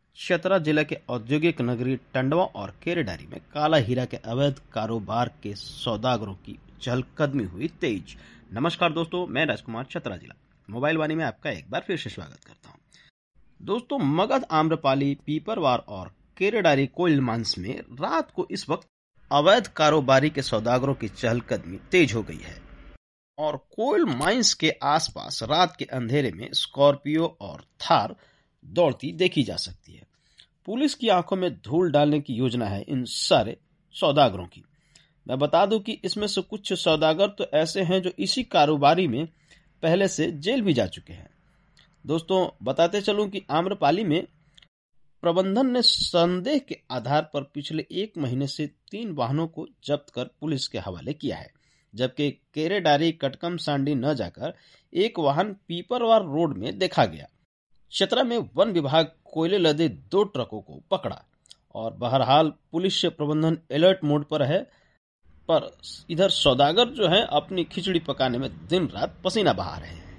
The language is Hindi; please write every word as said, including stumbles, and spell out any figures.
चतरा जिला के औद्योगिक नगरी टंडवा और केरेडारी में काला हीरा के अवैध कारोबार के सौदागरों की चहलकदमी हुई तेज। नमस्कार दोस्तों, मैं राजकुमार चतरा जिला मोबाइल वाणी में आपका एक बार फिर से स्वागत करता हूं। दोस्तों, मगध, आम्रपाली, पीपरवार और केरेडारी कोयल मांस में रात को इस वक्त अवैध कारोबारी के सौदागरों की चहलकदमी तेज हो गई है और कोयल माइंस के आसपास रात के अंधेरे में स्कॉर्पियो और थार दौड़ती देखी जा सकती है। पुलिस की आंखों में धूल डालने की योजना है इन सारे सौदागरों की। मैं बता दूं कि इसमें से कुछ सौदागर तो ऐसे हैं जो इसी कारोबारी में पहले से जेल भी जा चुके हैं। दोस्तों, बताते चलूं कि आम्रपाली में प्रबंधन ने संदेह के आधार पर पिछले एक महीने से तीन वाहनों को जब्त कर पुलिस के हवाले किया है, जबकि केरेडारी कटकम सांडी न जाकर एक वाहन पीपरवार रोड में देखा गया। चतरा में वन विभाग कोयले लदे दो ट्रकों को पकड़ा और बहरहाल पुलिस प्रबंधन अलर्ट मोड पर है, पर इधर सौदागर जो है अपनी खिचड़ी पकाने में दिन रात पसीना बहा रहे हैं।